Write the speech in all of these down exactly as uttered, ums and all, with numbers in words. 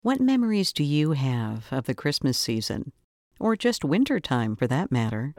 What memories do you have of the Christmas season? Or just winter time, for that matter?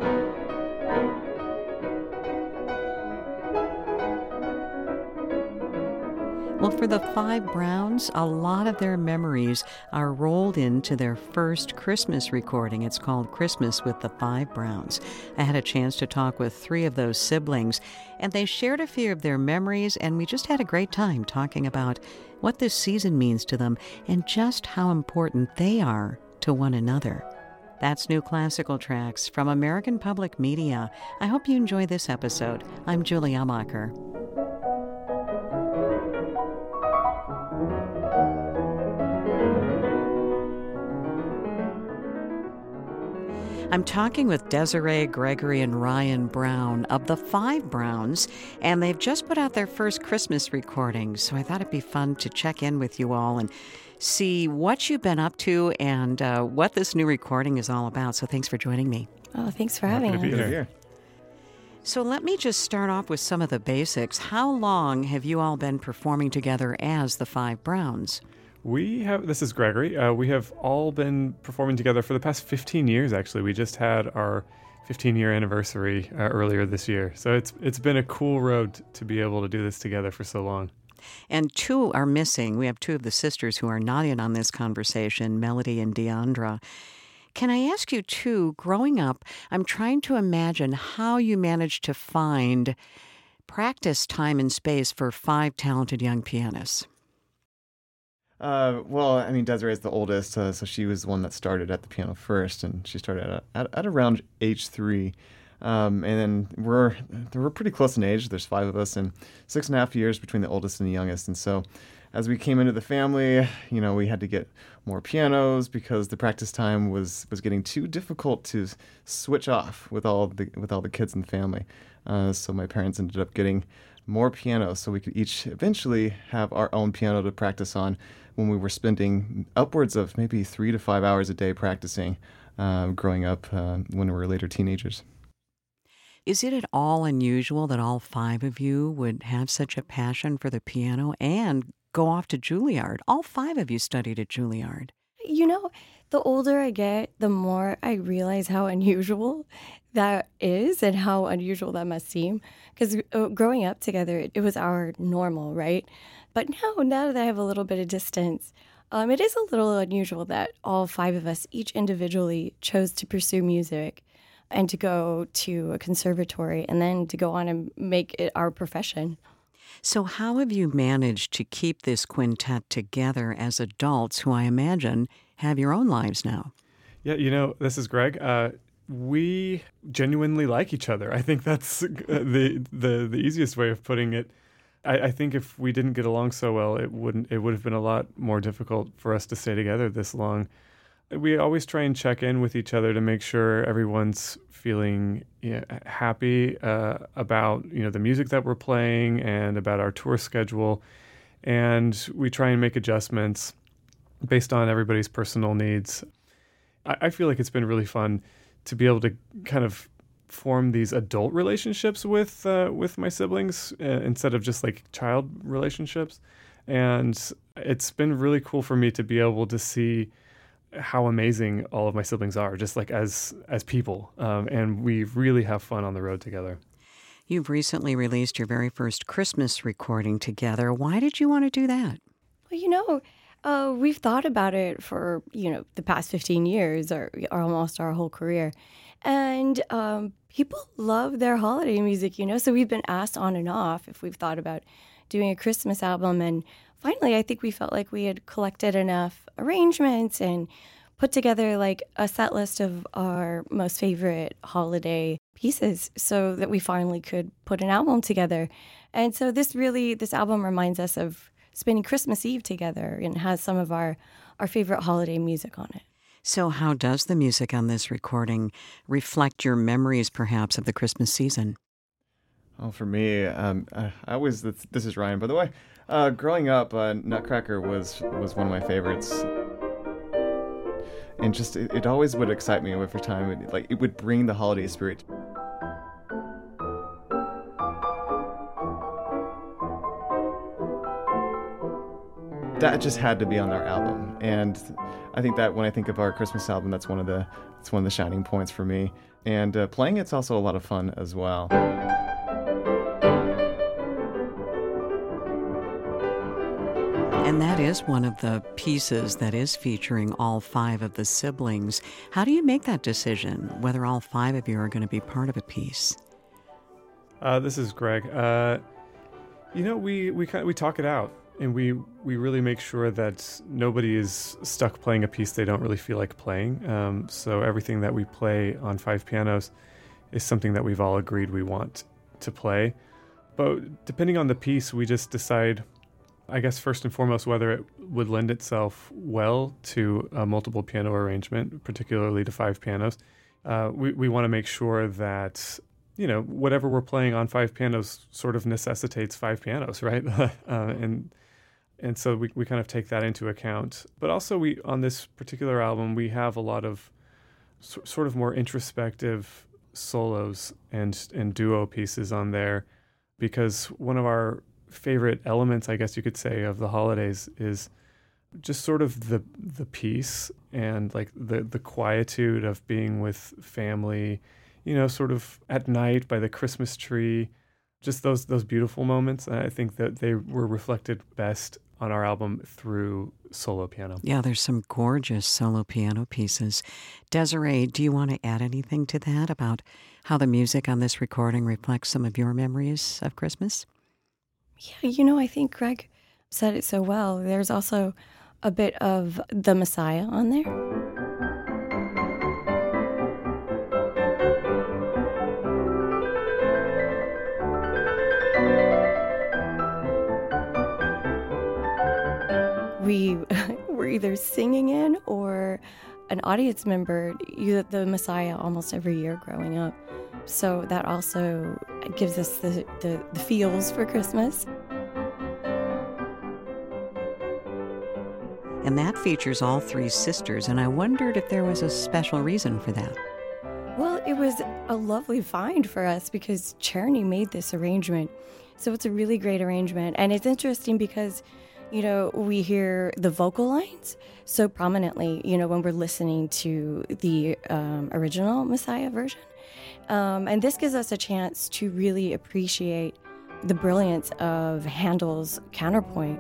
Well, for the Five Browns, a lot of their memories are rolled into their first Christmas recording. It's called Christmas with the Five Browns. I had a chance to talk with three of those siblings, and they shared a few of their memories, and we just had a great time talking about what this season means to them and just how important they are to one another. That's New Classical Tracks from American Public Media. I hope you enjoy this episode. I'm Julie Amacher. I'm talking with Desiree, Gregory, and Ryan Brown of the Five Browns, and they've just put out their first Christmas recording, so I thought it'd be fun to check in with you all and see what you've been up to and uh, what this new recording is all about. So thanks for joining me. Oh, thanks for having Happy us. to be here. So let me just start off with some of the basics. How long have you all been performing together as the Five Browns? We have, this is Gregory. Uh, we have all been performing together for the past fifteen years, actually. We just had our fifteen-year anniversary uh, earlier this year. So it's it's been a cool road to be able to do this together for so long. And two are missing. We have two of the sisters who are not in on this conversation, Melody and Deandra. Can I ask you, too, growing up, I'm trying to imagine how you managed to find practice time and space for five talented young pianists. Uh, well, I mean, Desiree is the oldest, uh, so she was the one that started at the piano first, and she started at, at, at around age three. Um, and then we're we're pretty close in age. There's five of us, and six and a half years between the oldest and the youngest. And so, as we came into the family, you know, we had to get more pianos because the practice time was, was getting too difficult to switch off with all the with all the kids in the family. Uh, so my parents ended up getting more pianos so we could each eventually have our own piano to practice on when we were spending upwards of maybe three to five hours a day practicing uh, growing up uh, when we were later teenagers. Is it at all unusual that all five of you would have such a passion for the piano and go off to Juilliard? All five of you studied at Juilliard. You know, the older I get, the more I realize how unusual that is and how unusual that must seem. Because uh, growing up together, it, it was our normal, right? But now, now that I have a little bit of distance, um, it is a little unusual that all five of us, each individually, chose to pursue music and to go to a conservatory and then to go on and make it our profession. So how have you managed to keep this quintet together as adults who I imagine have your own lives now? Yeah, you know, this is Greg. Uh, we genuinely like each other. I think that's uh, the, the the easiest way of putting it. I, I think if we didn't get along so well, it wouldn't. It would have been a lot more difficult for us to stay together this long. We always try and check in with each other to make sure everyone's feeling you know, happy uh, about you know the music that we're playing and about our tour schedule, and we try and make adjustments based on everybody's personal needs. I, I feel like it's been really fun to be able to kind of form these adult relationships with uh, with my siblings uh, instead of just like child relationships, and it's been really cool for me to be able to see how amazing all of my siblings are, just like as as people, um, and we really have fun on the road together. You've recently released your very first Christmas recording together. Why did you want to do that? Well, you know, uh, we've thought about it for, you know, the past fifteen years or, or almost our whole career. And um, people love their holiday music, you know, so we've been asked on and off if we've thought about doing a Christmas album. And finally, I think we felt like we had collected enough arrangements and put together like a set list of our most favorite holiday pieces so that we finally could put an album together. And so this really, this album reminds us of spending Christmas Eve together and has some of our, our favorite holiday music on it. So how does the music on this recording reflect your memories, perhaps, of the Christmas season? Oh, for me, um, I I always, this, this is Ryan, by the way. Uh, growing up, uh, Nutcracker was was one of my favorites. And just, it, it always would excite me every time. It, like, it would bring the holiday spirit. that just had to be on our album. And I think that when I think of our Christmas album, that's one of the it's one of the shining points for me. And uh, playing it's also a lot of fun as well. And that is one of the pieces that is featuring all five of the siblings. How do you make that decision, whether all five of you are going to be part of a piece? Uh, this is Greg. Uh, you know, we we kind of, we talk it out, and we we really make sure that nobody is stuck playing a piece they don't really feel like playing. Um, so everything that we play on five pianos is something that we've all agreed we want to play. But depending on the piece, we just decide, I guess, first and foremost, whether it would lend itself well to a multiple piano arrangement, particularly to five pianos. Uh, we we want to make sure that, you know, whatever we're playing on five pianos sort of necessitates five pianos, right? uh, and and so we we kind of take that into account. But also, we on this particular album, we have a lot of so, sort of more introspective solos and and duo pieces on there, because one of our favorite elements, I guess you could say, of the holidays is just sort of the the peace and like the the quietude of being with family, you know, sort of at night by the Christmas tree, just those those beautiful moments. And I think that they were reflected best on our album through solo piano. Yeah, there's some gorgeous solo piano pieces. Desiree, do you want to add anything to that about how the music on this recording reflects some of your memories of Christmas? Yeah, you know, I think Greg said it so well. There's also a bit of the Messiah on there. We were either singing in or an audience member, you, the Messiah, almost every year growing up. So that also gives us the, the, the feels for Christmas. And that features all three sisters, and I wondered if there was a special reason for that. Well, it was a lovely find for us because Czerny made this arrangement. So it's a really great arrangement. And it's interesting because, you know, we hear the vocal lines so prominently, you know, when we're listening to the um, original Messiah version. Um, and this gives us a chance to really appreciate the brilliance of Handel's counterpoint.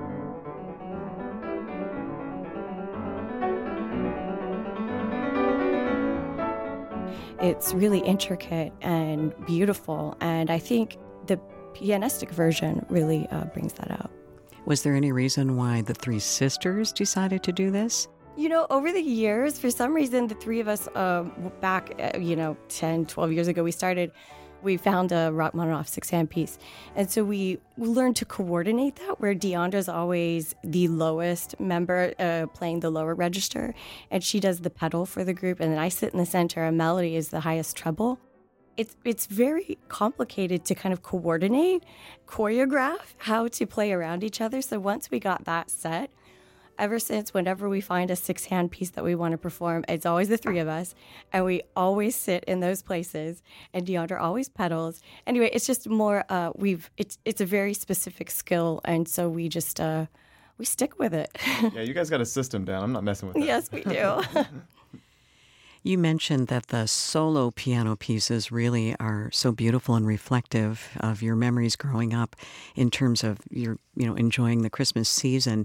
It's really intricate and beautiful, and I think the pianistic version really uh, brings that out. Was there any reason why the three sisters decided to do this? You know, over the years, for some reason, the three of us, uh, back, uh, you know, ten, twelve years ago, we started, we found a Rachmaninoff six-hand piece. And so we, we learned to coordinate that, where Deandra's always the lowest member, uh, playing the lower register, and she does the pedal for the group, and then I sit in the center, and Melody is the highest treble. It's it's very complicated to kind of coordinate, choreograph how to play around each other. So once we got that set, ever since, whenever we find a six-hand piece that we want to perform, it's always the three of us, and we always sit in those places, and Deandra always pedals. Anyway, it's just more, uh, we've, it's it's a very specific skill, and so we just, uh, we stick with it. Yeah, you guys got a system down. I'm not messing with that. Yes, we do. You mentioned that the solo piano pieces really are so beautiful and reflective of your memories growing up in terms of your, you know, enjoying the Christmas season.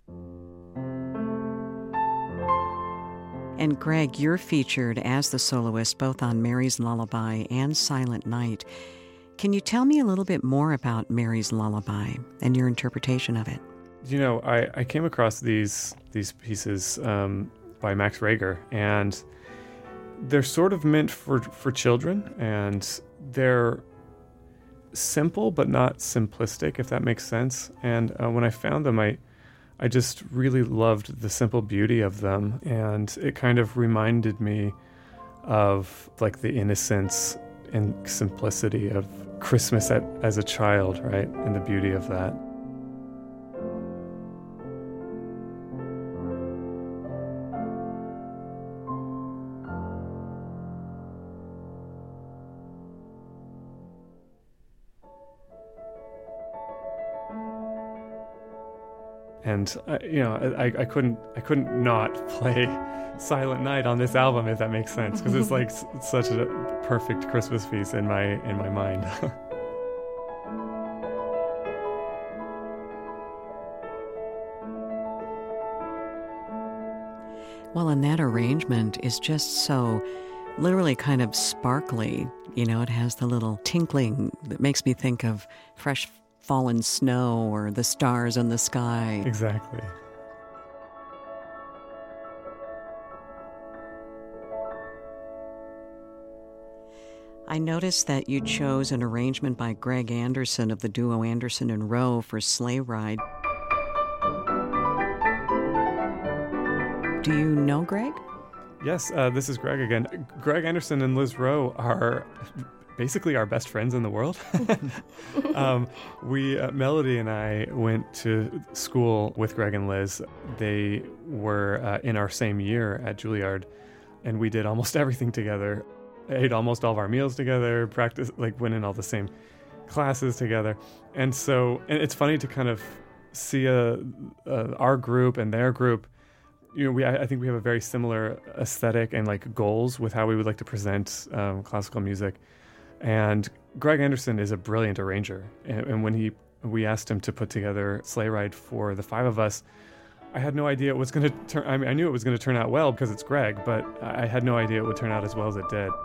And Greg, you're featured as the soloist both on Mary's Lullaby and Silent Night. Can you tell me a little bit more about Mary's Lullaby and your interpretation of it? You know, I, I came across these these pieces um, by Max Reger, and they're sort of meant for, for children, and they're simple but not simplistic, if that makes sense. And uh, when I found them, I I just really loved the simple beauty of them, and it kind of reminded me of like the innocence and simplicity of Christmas at, as a child, right? And the beauty of that. And uh, you know, I, I couldn't I couldn't not play Silent Night on this album, if that makes sense, because it's like s- such a perfect Christmas piece in my in my mind. Well, and that arrangement is just so literally kind of sparkly. You know, it has the little tinkling that makes me think of fresh fallen snow or the stars in the sky. Exactly. I noticed that you chose an arrangement by Greg Anderson of the duo Anderson and Rowe for Sleigh Ride. Do you know Greg? Yes, uh, this is Greg again. Greg Anderson and Liz Rowe are basically our best friends in the world. um, we, uh, Melody and I went to school with Greg and Liz. They were uh, in our same year at Juilliard, and we did almost everything together. Ate almost all of our meals together, practiced, like went in all the same classes together. And so, and it's funny to kind of see a, a, our group and their group. You know, we I, I think we have a very similar aesthetic and like goals with how we would like to present um, classical music. And Greg Anderson is a brilliant arranger. And, and when he we asked him to put together Sleigh Ride for the five of us, I had no idea it was going to turn. I mean, I knew it was going to turn out well because it's Greg, but I had no idea it would turn out as well as it did.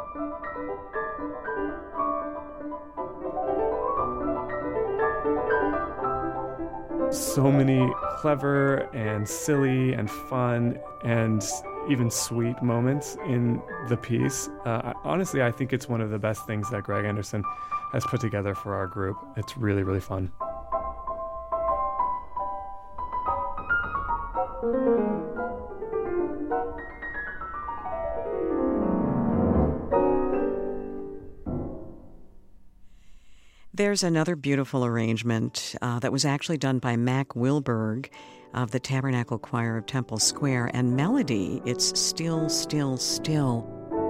So many clever and silly and fun and even sweet moments in the piece. Uh, honestly, I think it's one of the best things that Greg Anderson has put together for our group. It's really, really fun. There's another beautiful arrangement uh, that was actually done by Mac Wilberg of the Tabernacle Choir of Temple Square, and melody, it's Still, Still, Still.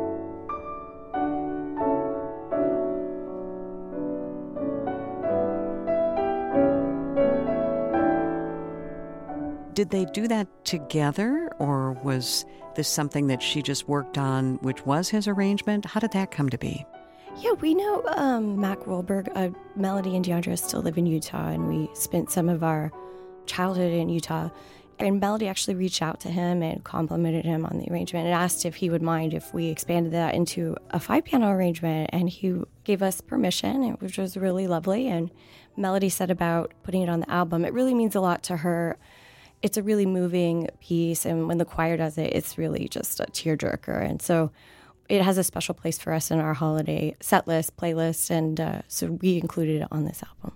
Did they do that together, or was this something that she just worked on, which was his arrangement? How did that come to be? Yeah, we know um, Mac Wilberg. Uh, Melody and Deandra still live in Utah, and we spent some of our childhood in Utah. And Melody actually reached out to him and complimented him on the arrangement and asked if he would mind if we expanded that into a five-piano arrangement. And he gave us permission, which was really lovely. And Melody said about putting it on the album, it really means a lot to her. It's a really moving piece, and when the choir does it, it's really just a tearjerker. And so it has a special place for us in our holiday set list, playlist, and uh, so we included it on this album.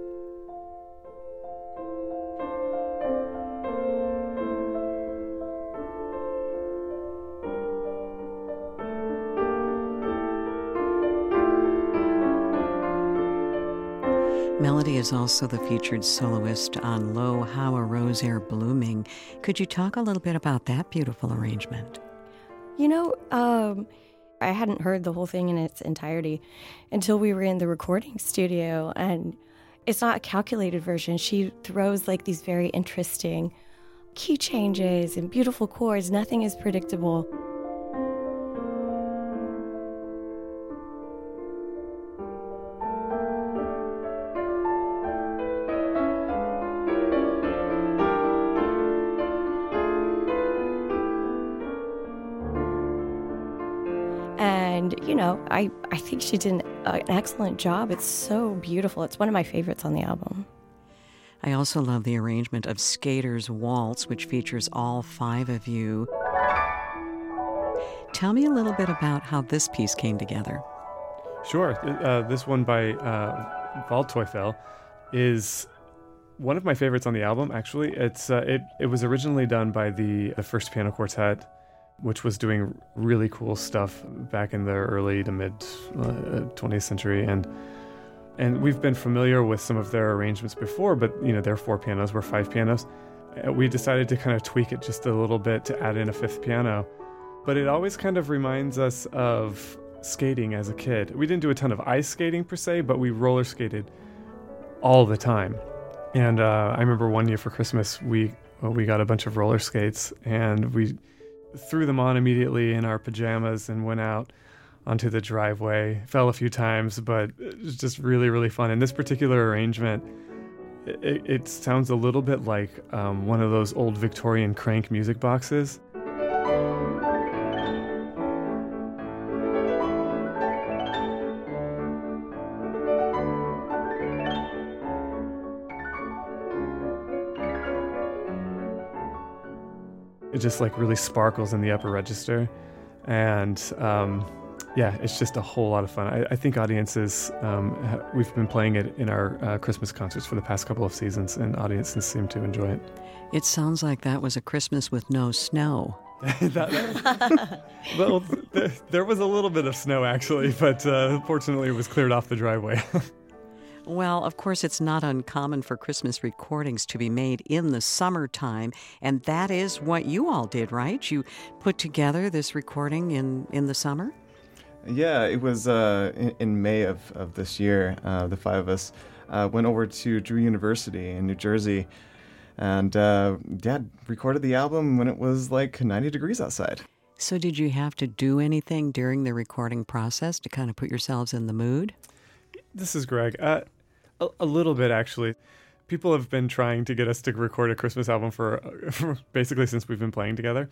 Melody is also the featured soloist on Lo, How a Rose Ere Blooming. Could you talk a little bit about that beautiful arrangement? You know, um, I hadn't heard the whole thing in its entirety until we were in the recording studio, and it's not a calculated version. She throws like these very interesting key changes and beautiful chords. Nothing is predictable. And, you know, I, I think she did an, uh, an excellent job. It's so beautiful. It's one of my favorites on the album. I also love the arrangement of Skater's Waltz, which features all five of you. Tell me a little bit about how this piece came together. Sure. Uh, this one by uh, Waldteufel is one of my favorites on the album, actually. It's uh, it, it was originally done by the, the First Piano Quartet, which was doing really cool stuff back in the early to mid uh, twentieth century. And and we've been familiar with some of their arrangements before, but you know, their four pianos were five pianos. Uh, we decided to kind of tweak it just a little bit to add in a fifth piano. But it always kind of reminds us of skating as a kid. We didn't do a ton of ice skating per se, but we roller skated all the time. And uh, I remember one year for Christmas, we well, we got a bunch of roller skates, and we threw them on immediately in our pajamas and went out onto the driveway. Fell a few times, but it was just really, really fun. And this particular arrangement, it, it sounds a little bit like um, one of those old Victorian crank music boxes. It just like really sparkles in the upper register. And um, yeah, it's just a whole lot of fun. I, I think audiences, um, ha- we've been playing it in our uh, Christmas concerts for the past couple of seasons, and audiences seem to enjoy it. It sounds like that was a Christmas with no snow. that, that, well, th- there was a little bit of snow actually, but uh, fortunately it was cleared off the driveway. Well, of course, it's not uncommon for Christmas recordings to be made in the summertime, and that is what you all did, right? You put together this recording in, in the summer? Yeah, it was uh, in, in May of, of this year. Uh, the five of us uh, went over to Drew University in New Jersey and uh, yeah, recorded the album when it was like ninety degrees outside. So did you have to do anything during the recording process to kind of put yourselves in the mood? This is Greg. Uh, a, a little bit, actually. People have been trying to get us to record a Christmas album for, for basically since we've been playing together.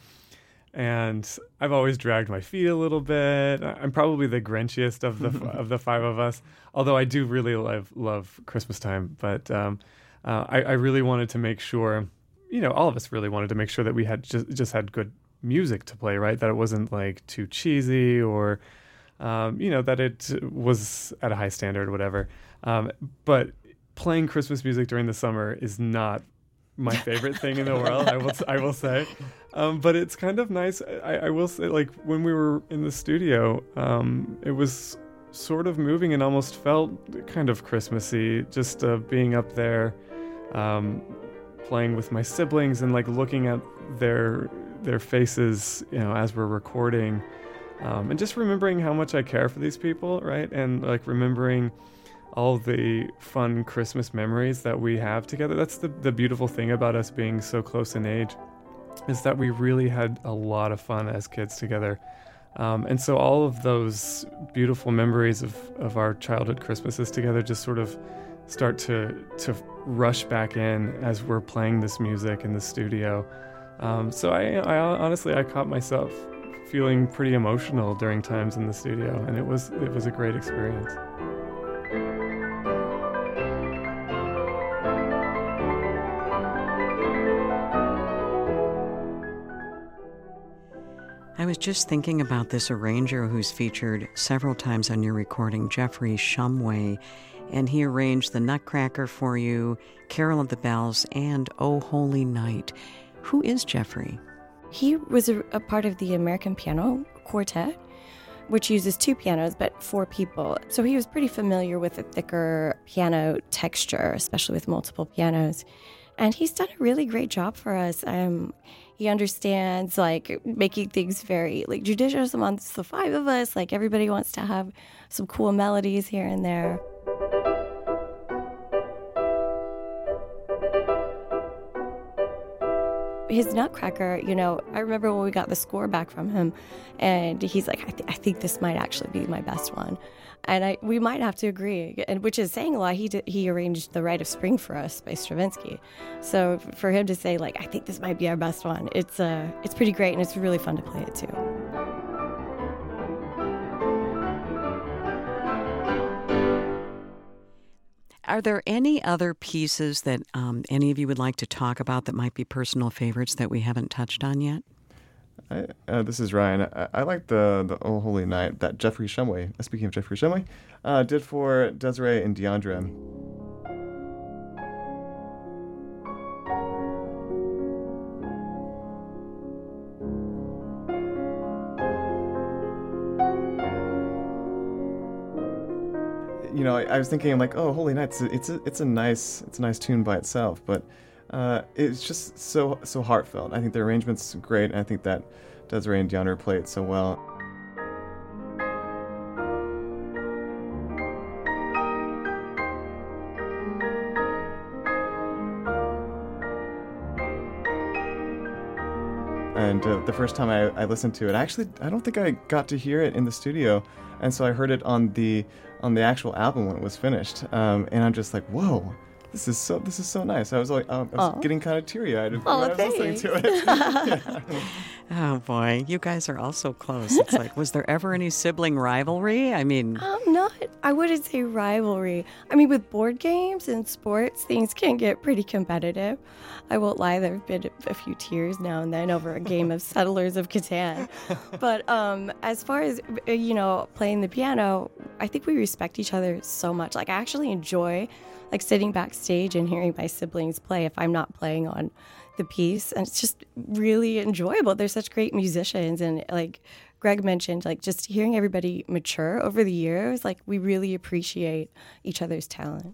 And I've always dragged my feet a little bit. I'm probably the Grinchiest of the of the five of us, although I do really love love Christmas time. But um, uh, I, I really wanted to make sure, you know, all of us really wanted to make sure that we had just just had good music to play, right? That it wasn't like too cheesy or Um, you know, that it was at a high standard or whatever. Um, but playing Christmas music during the summer is not my favorite thing in the world, I will I will say. Um, but it's kind of nice. I, I will say, like, when we were in the studio, um, it was sort of moving and almost felt kind of Christmassy, just uh, being up there, um, playing with my siblings and, like, looking at their their faces, you know, as we're recording. Um, and just remembering how much I care for these people, right? And like remembering all the fun Christmas memories that we have together. That's the, the beautiful thing about us being so close in age, is that we really had a lot of fun as kids together. Um, and so all of those beautiful memories of, of our childhood Christmases together just sort of start to, to rush back in as we're playing this music in the studio. Um, so I, I honestly, I caught myself feeling pretty emotional during times in the studio, and it was it was a great experience. I was just thinking about this arranger who's featured several times on your recording, Jeffrey Shumway, and he arranged the Nutcracker for you, Carol of the Bells, and Oh Holy Night. Who is Jeffrey? He was a, a part of the American Piano Quartet, which uses two pianos, but four people. So he was pretty familiar with a thicker piano texture, especially with multiple pianos. And he's done a really great job for us. Um, he understands, like, making things very, like, judicious amongst the five of us. Like, everybody wants to have some cool melodies here and there. His Nutcracker, you know, I remember when we got the score back from him, and he's like, I, th- I think this might actually be my best one. And I we might have to agree, and which is saying a lot. He did, he arranged The Rite of Spring for us by Stravinsky. So for him to say, like, I think this might be our best one, it's uh, it's pretty great, and it's really fun to play it too. Are there any other pieces that um, any of you would like to talk about that might be personal favorites that we haven't touched on yet? I, uh, this is Ryan. I, I like the the Oh Holy Night that Jeffrey Shumway, speaking of Jeffrey Shumway, uh, did for Desiree and Deandra. You know, I, I was thinking like, oh, Holy Night, it's a, it's a, it's a nice it's a nice tune by itself, but uh, it's just so so heartfelt. I think the arrangement's great, and I think that Desiree and Deandra play it so well. And uh, the first time I, I listened to it, actually, I don't think I got to hear it in the studio. And so I heard it on the on the actual album when it was finished. Um, and I'm just like, whoa. This is so. This is so nice. I was like, um, I was Aw. getting kind of teary-eyed when Aw, I was listening to it. Yeah. Oh boy, you guys are all so close. It's like, was there ever any sibling rivalry? I mean, Um, not, I wouldn't say rivalry. I mean, with board games and sports, things can get pretty competitive. I won't lie, there have been a few tears now and then over a game of Settlers of Catan. But um, as far as, uh, you know, playing the piano, I think we respect each other so much. Like, I actually enjoy, like, sitting backstage and hearing my siblings play if I'm not playing on the piece, and it's just really enjoyable. They're such great musicians, and like Greg mentioned, like just hearing everybody mature over the years, like we really appreciate each other's talent.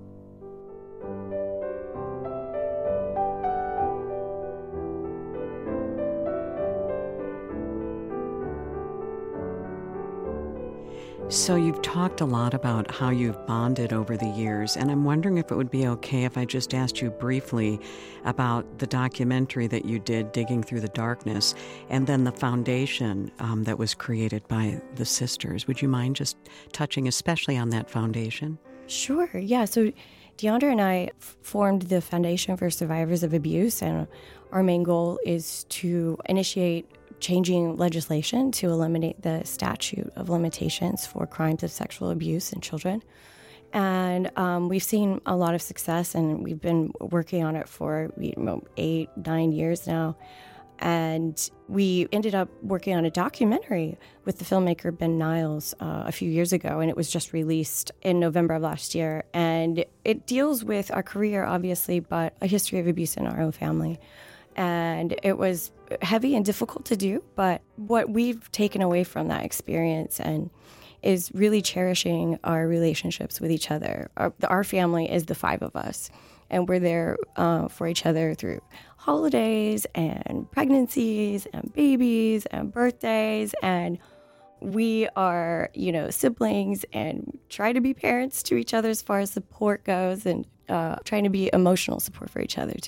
so you've talked a lot about how you've bonded over the years, and I'm wondering if it would be okay if I just asked you briefly about the documentary that you did, Digging Through the Darkness, and then the foundation um, that was created by the sisters. Would you mind just touching especially on that foundation? Sure, yeah. So Deandra and I f- formed the Foundation for Survivors of Abuse, and our main goal is to initiate changing legislation to eliminate the statute of limitations for crimes of sexual abuse in children. And um, we've seen a lot of success, and we've been working on it for you know, eight, nine years now. And we ended up working on a documentary with the filmmaker Ben Niles uh, a few years ago, and it was just released in November of last year. And it deals with our career, obviously, but a history of abuse in our own family. And it was heavy and difficult to do, but what we've taken away from that experience and is really cherishing our relationships with each other. Our, our family is the five of us, and we're there uh, for each other through holidays and pregnancies and babies and birthdays, and we are, you know, siblings and try to be parents to each other as far as support goes, and uh, trying to be emotional support for each other too.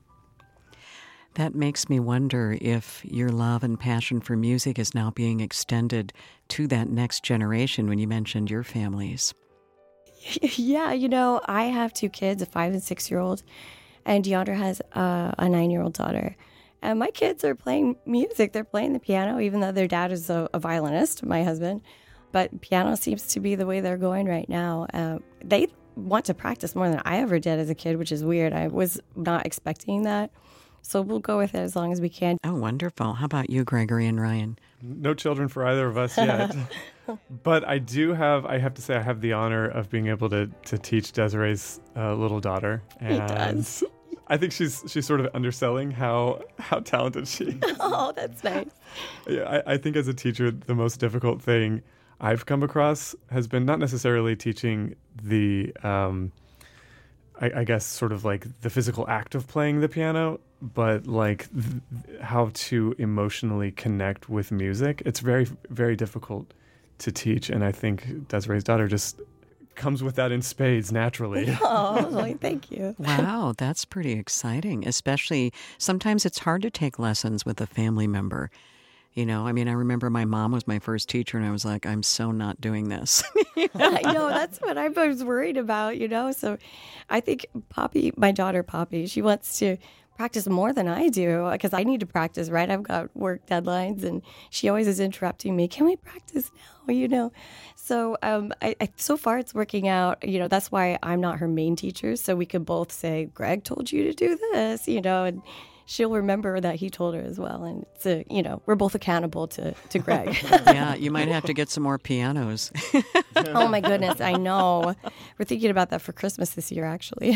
That makes me wonder if your love and passion for music is now being extended to that next generation when you mentioned your families. Yeah, you know, I have two kids, a five and six-year-old, and Deandra has uh, a nine-year-old daughter. And my kids are playing music. They're playing the piano, even though their dad is a, a violinist, my husband. But piano seems to be the way they're going right now. Uh, they want to practice more than I ever did as a kid, which is weird. I was not expecting that. So we'll go with it as long as we can. Oh, wonderful. How about you, Gregory and Ryan? No children for either of us yet. But I do have, I have to say, I have the honor of being able to to teach Desiree's uh, little daughter. And He does. I think she's she's sort of underselling how how talented she is. Oh, that's nice. Yeah, I, I think as a teacher, the most difficult thing I've come across has been not necessarily teaching the, um, I, I guess, sort of like the physical act of playing the piano, but like th- how to emotionally connect with music. It's very, very difficult to teach. And I think Desiree's daughter just comes with that in spades naturally. Oh, well, thank you. Wow, that's pretty exciting. Especially sometimes it's hard to take lessons with a family member. You know, I mean, I remember my mom was my first teacher, and I was like, I'm so not doing this. I know, that's what I was worried about, you know. So I think Poppy, my daughter Poppy, she wants to practice more than I do because I need to practice, right? I've got work deadlines, and she always is interrupting me. Can we practice now? You know, so um, I, I, so far it's working out. You know, that's why I'm not her main teacher, so we could both say, Greg told you to do this, you know, and she'll remember that he told her as well. And it's a, you know, we're both accountable to, to Greg. Yeah, you might have to get some more pianos. Oh my goodness, I know. We're thinking about that for Christmas this year, actually.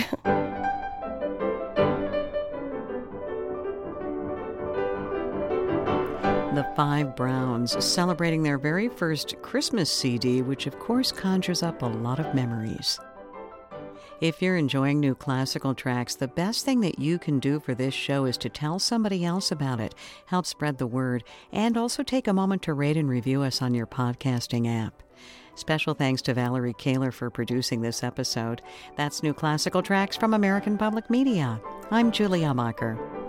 The Five Browns, celebrating their very first Christmas C D, which of course conjures up a lot of memories. If you're enjoying New Classical Tracks, the best thing that you can do for this show is to tell somebody else about it, help spread the word, and also take a moment to rate and review us on your podcasting app. Special thanks to Valerie Kaler for producing this episode. That's New Classical Tracks from American Public Media. I'm Julie Amacher.